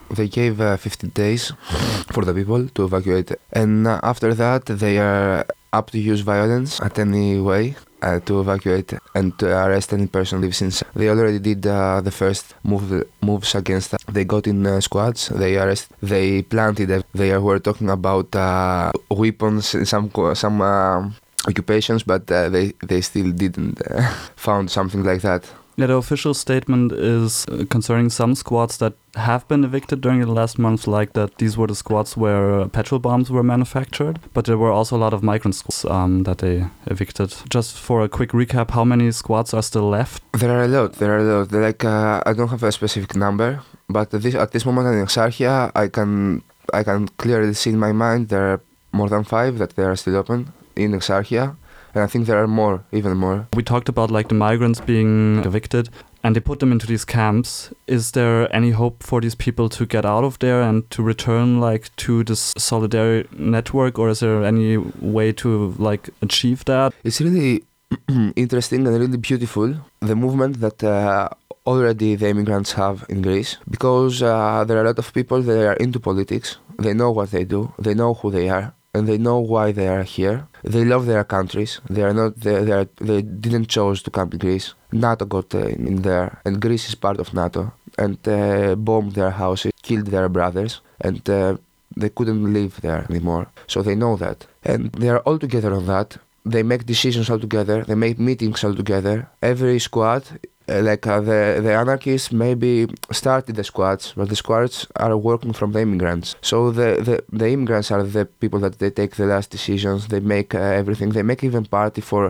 They gave 15 days for the people to evacuate, and after that they are up to use violence at any way to evacuate and to arrest any person who lives inside. They already did the first moves against that. They got in squads, they planted. They were talking about weapons in some occupations, but they still didn't found something like that. Yeah, the official statement is concerning some squads that have been evicted during the last month, like that these were the squads where petrol bombs were manufactured, but there were also a lot of migrant squads that they evicted. Just for a quick recap, how many squads are still left? There are a lot. They're like I don't have a specific number, but at this moment in Exarchia, I can clearly see in my mind there are more than 5 that they are still open in Exarchia. And I think there are even more. We talked about like the migrants being evicted and they put them into these camps. Is there any hope for these people to get out of there and to return like to this solidarity network, or is there any way to like achieve that? It's really interesting and really beautiful, the movement that already the immigrants have in Greece, because there are a lot of people that are into politics. They know what they do, they know who they are, and they know why they are here. They love their countries. They didn't choose to come to Greece. NATO got in there, and Greece is part of NATO, and bombed their houses, killed their brothers, and they couldn't live there anymore. So they know that, and they are all together on that. They make decisions all together. They make meetings all together. Every squad. The anarchists maybe started the squads, but the squads are working from the immigrants. So the immigrants are the people that they take the last decisions. They make everything. They make even party for,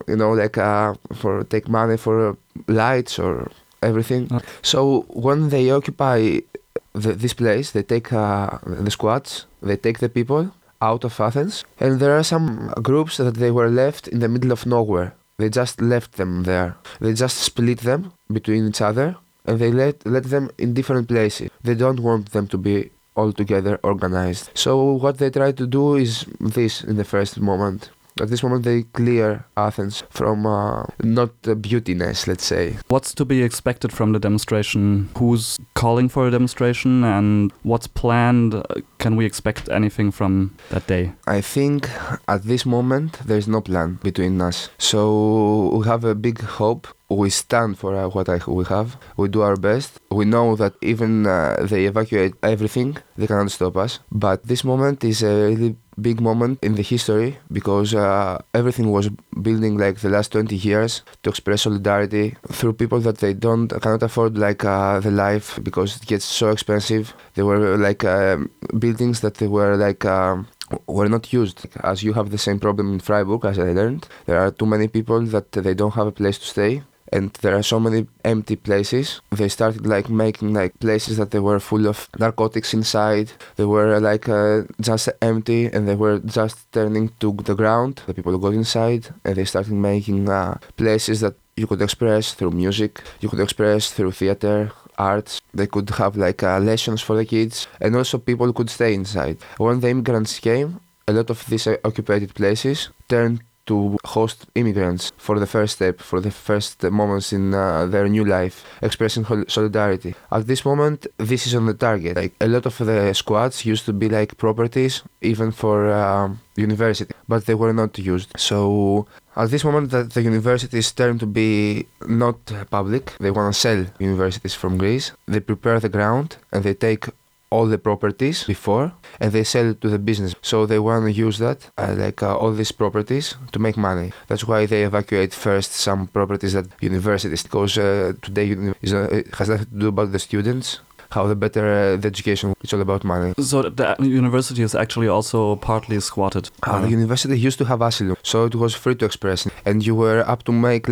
for take money for lights or everything. So when they occupy this place, they take the squads. They take the people out of Athens, and there are some groups that they were left in the middle of nowhere. They just left them there. They just split them between each other, and they let them in different places. They don't want them to be all together organized. So what they try to do is this in the first moment. At this moment, they clear Athens from not beautiness, let's say. What's to be expected from the demonstration? Who's calling for a demonstration and what's planned? Can we expect anything from that day? I think at this moment, there's no plan between us. So we have a big hope. We stand for what we have. We do our best. We know that even they evacuate everything, they cannot stop us. But this moment is a really big moment in the history, because everything was building like the last 20 years to express solidarity through people that they cannot afford the life, because it gets so expensive. They were buildings that they were were not used. As you have the same problem in Freiburg, as I learned, there are too many people that they don't have a place to stay. And there are so many empty places. They started making places that they were full of narcotics inside. They were just empty, and they were just turning to the ground. The people got inside, and they started making places that you could express through music. You could express through theater, arts. They could have lessons for the kids, and also people could stay inside. When the immigrants came, a lot of these occupied places turned to host immigrants for the first step, for the first moments in their new life, expressing solidarity. At this moment, this is on the target. A lot of the squads used to be properties, even for university, but they were not used. So at this moment, the universities turn to be not public. They want to sell universities from Greece. They prepare the ground, and they take all the properties before, and they sell it to the business. So they want to use that, all these properties, to make money. That's why they evacuate first some properties at universities, because today it has nothing to do about the students, how the better the education. It's all about money. So the university is actually also partly squatted. The university used to have asylum, so it was free to express, and you were up to make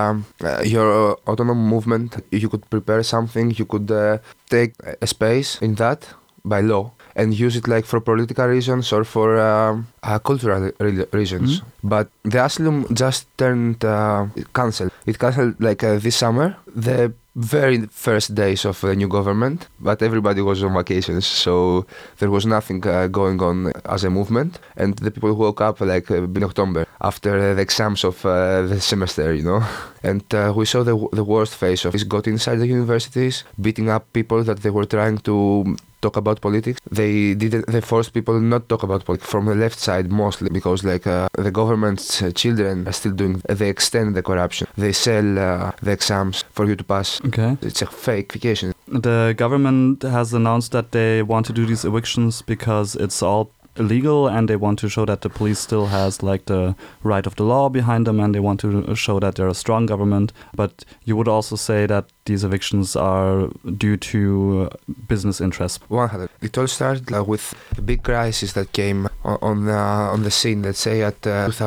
your autonomous movement. You could prepare something. You could take a space in that by law and use it for political reasons or for cultural reasons. Mm-hmm. But the asylum just turned cancelled. It cancelled this summer. The very first days of the new government, but everybody was on vacations, so there was nothing going on as a movement, and the people woke up like in October after the exams of the semester, and we saw the worst phase of this. Got inside the universities, beating up people that they were trying to talk about politics. They forced people not talk about politics from the left side mostly, because the government's children are still doing. They extend the corruption. They sell the exams for you to pass. Okay. It's a fakeification. The government has announced that they want to do these evictions because it's all illegal, and they want to show that the police still has the right of the law behind them, and they want to show that they're a strong government. But you would also say that these evictions are due to business interests. 100. It all started with a big crisis that came on the scene. Let's say at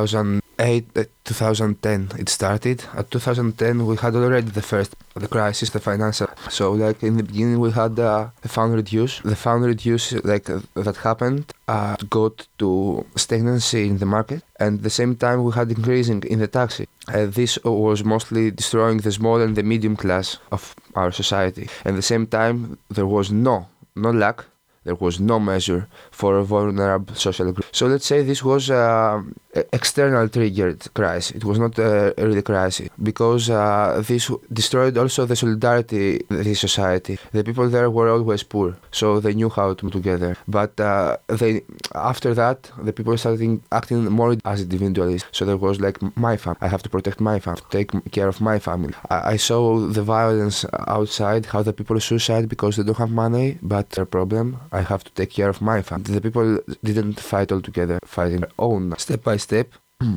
2008, 2010 it started. At 2010 we had already the crisis, the financial. So in the beginning we had the fund reduce. The fund reduce that happened got to stagnancy in the market, and at the same time we had increasing in the taxes. This was mostly destroying the small and the medium class of our society. And at the same time there was no lack. There was no measure for a vulnerable social group. So let's say this was external triggered crisis. It was not a real crisis, because this destroyed also the solidarity in the society. The people there were always poor, so they knew how to move together. But after that, the people started acting more as individualists. So there was my family. I have to protect my family, take care of my family. I saw the violence outside, how the people suicide because they don't have money, but their problem. I have to take care of my family. The people didn't fight all together, fighting their own. Step by step,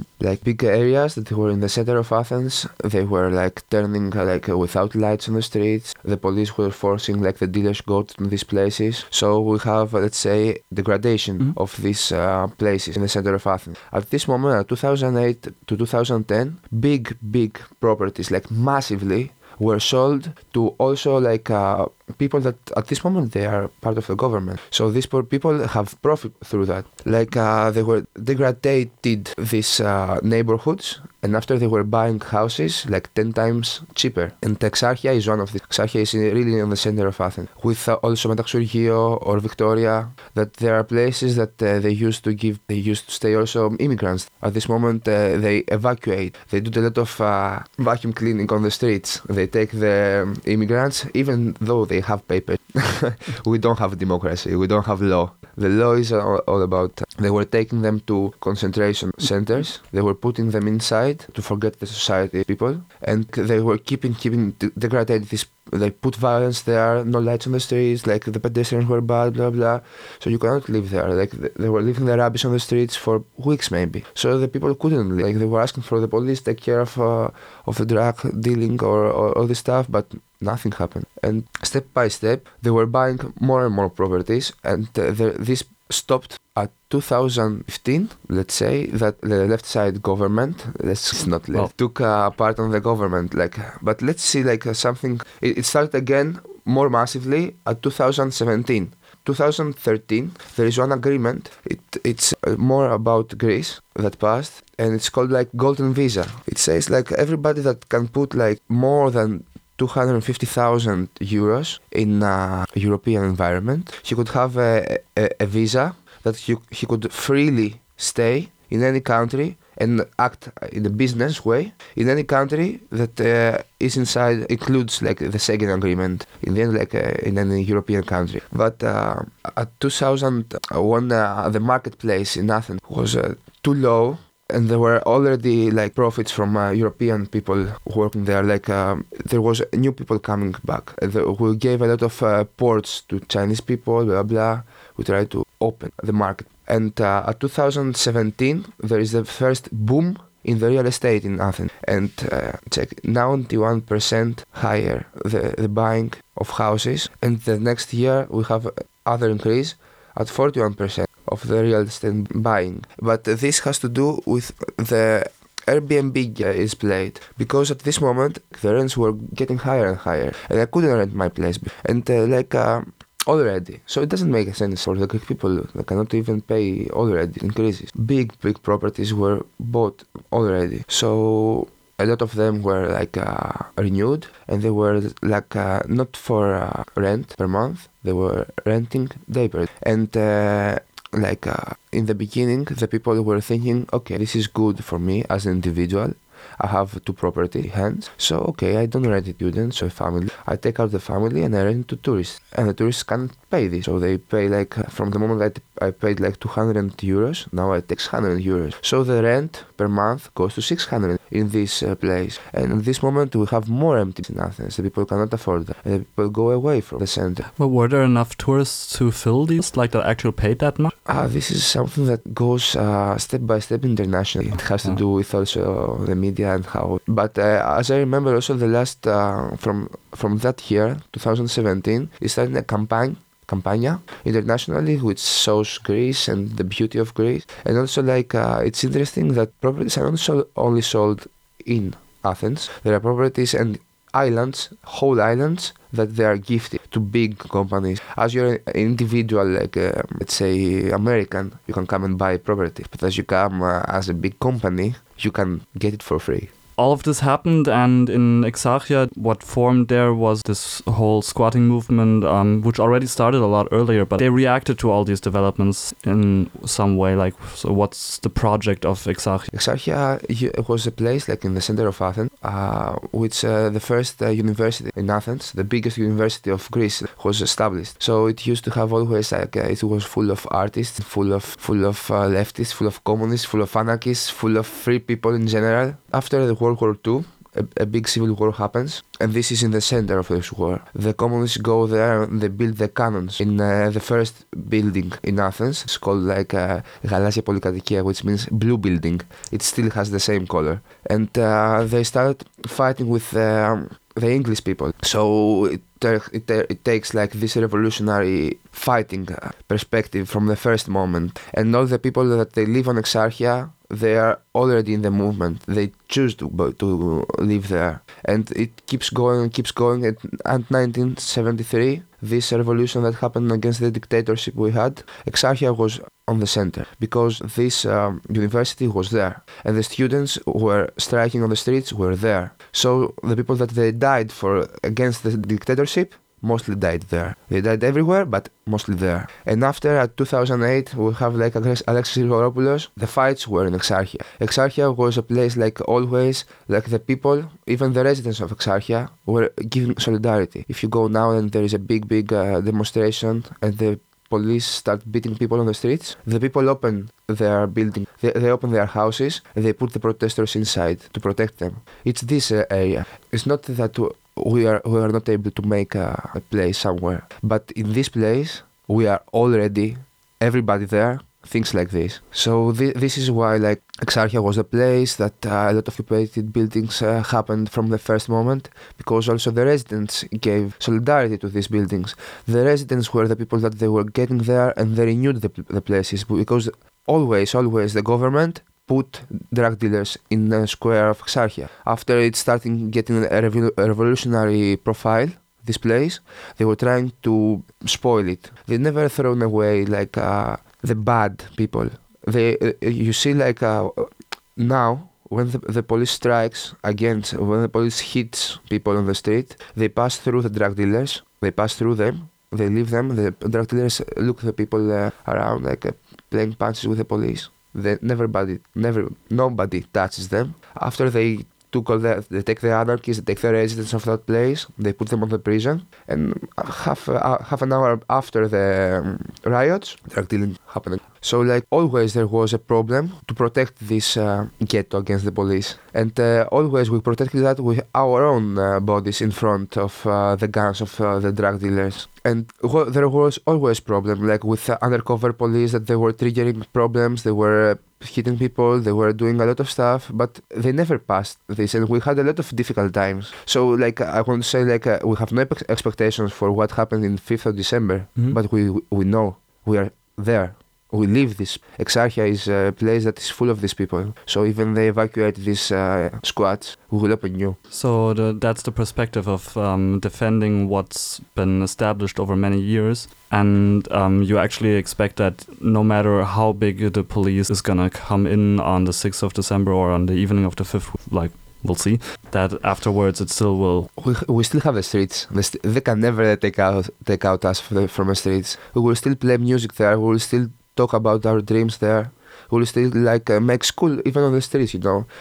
big areas that were in the center of Athens, they were turning without lights on the streets. The police were forcing the dealers go to these places. So we have, let's say, degradation of these places in the center of Athens. At this moment, 2008 to 2010, big properties, massively, were sold to also people that at this moment they are part of the government. So these poor people have profit through that. They were degraded these neighborhoods, and after they were buying houses 10 times cheaper. And Exarchia is one of these. Exarchia is really in the center of Athens. With also Metaxourgio or Victoria, that there are places that they used to stay also immigrants. At this moment they evacuate. They do a lot of vacuum cleaning on the streets. They take the immigrants, even though they have papers. We don't have democracy. We don't have law. The law is all about. They were taking them to concentration centers. They were putting them inside to forget the society people, and they were keeping degrading this. They put violence there, no lights on the streets, the pedestrians were bad, blah blah. So you cannot live there. They were leaving the rubbish on the streets for weeks maybe. So the people couldn't live. They were asking for the police to take care of the drug dealing or all this stuff, but nothing happened. And step by step, they were buying more and more properties, and this stopped at 2015. Let's say that the left side government, it's not left, took part on the government. But let's see something. It started again more massively at 2017. 2013, there is one agreement. It's more about Greece that passed, and it's called Golden Visa. It says everybody that can put more than 250,000 euros in a European environment, he could have a visa that he could freely stay in any country and act in a business way in any country that is inside, includes the Schengen agreement in the end, in any European country. But at 2000, when the marketplace in Athens was too low, and there were already profits from European people working there. There was new people coming back. We gave a lot of ports to Chinese people, blah blah. We tried to open the market. And at 2017, there is the first boom in the real estate in Athens. And check 91% higher the buying of houses. And the next year we have other increase at 41%. Of the real estate buying. But this has to do with the Airbnb is played, because at this moment the rents were getting higher and higher, and I couldn't rent my place, and already. So it doesn't make sense for the Greek people. They cannot even pay already increases. Big properties were bought already. So a lot of them were like renewed, and they were like not for rent per month. They were renting diapers, and in the beginning, the people were thinking, okay, this is good for me as an individual. I have two property hands, so okay, I don't rent to students or family. I take out the family and I rent to tourists, and the tourists can't pay this, so they pay like from the moment that I paid like 200 euros, now I take 100 euros. So the rent per month goes to 600 in this place, and at this moment we have more empty in Athens. The people cannot afford that, and the people go away from the center. But were there enough tourists to fill these, like that actually paid that much? This is something that goes step by step internationally. It has to do with also the media and how. But as I remember, also the last from that year, 2017, it started a Campania internationally, which shows Greece and the beauty of Greece. And also it's interesting that properties are not only sold in Athens. There are properties and islands, whole islands, that they are gifted to big companies. As you're an individual, let's say American, you can come and buy property. But as you come as a big company, you can get it for free. All of this happened, and in Exarchia, what formed there was this whole squatting movement, which already started a lot earlier, but they reacted to all these developments in some way. So what's the project of Exarchia? Exarchia was a place in the center of Athens, which the first university in Athens, the biggest university of Greece, was established. So it used to have always it was full of artists, full of leftists, full of communists, full of anarchists, full of free people in general. After the World War II, a big civil war happens, and this is in the center of this war. The communists go there and they build the cannons in the first building in Athens. It's called Galatia Polykatikia, which means blue building. It still has the same color. And they started fighting with the English people. So it takes this revolutionary fighting perspective from the first moment. And all the people that they live on Exarchia, they are already in the movement. They choose to live there. And it keeps going and keeps going. And 1973, this revolution that happened against the dictatorship we had, Exarchia was on the center because this university was there. And the students who were striking on the streets were there. So the people that they died for against the dictatorship mostly died there. They died everywhere, but mostly there. And after, at 2008, we have Alexis Grigoropoulos. The fights were in Exarchia. Exarchia was a place always, the people, even the residents of Exarchia, were giving solidarity. If you go now and there is a big demonstration and the police start beating people on the streets, the people open their building, they open their houses, and they put the protesters inside to protect them. It's this area. It's not that we are not able to make a place somewhere, but in this place we are already, everybody there thinks like this. So this is why Exarchia was a place that a lot of occupied buildings happened from the first moment, because also the residents gave solidarity to these buildings. The residents were the people that they were getting there, and they renewed the places, because always the government put drug dealers in the square of Exarchia. After it started getting a revolutionary profile, this place, they were trying to spoil it. They never thrown away the bad people. You see now, when the police strikes when the police hits people on the street, they pass through the drug dealers, they pass through them, they leave them, the drug dealers look the people around playing punches with the police. Nobody touches them. After they take the anarchists, they take the residents of that place, they put them on the prison, and half an hour after the riots, drug dealing happened. So always there was a problem to protect this ghetto against the police, and always we protected that with our own bodies in front of the guns of the drug dealers. And there was always problem with undercover police, that they were triggering problems, they were hitting people, they were doing a lot of stuff, but they never passed this, and we had a lot of difficult times. So I want to say we have no expectations for what happened in 5th of December, but we know, we are there. We live this. Exarchia is a place that is full of these people. So even they evacuate these squats, we will open new. So that's the perspective of defending what's been established over many years. And you actually expect that no matter how big the police is going to come in on the 6th of December or on the evening of the 5th, we'll see, that afterwards it still will. We still have the streets. They can never take out us from the streets. We will still play music there. We will still talk about our dreams there. We will still make school even on the streets.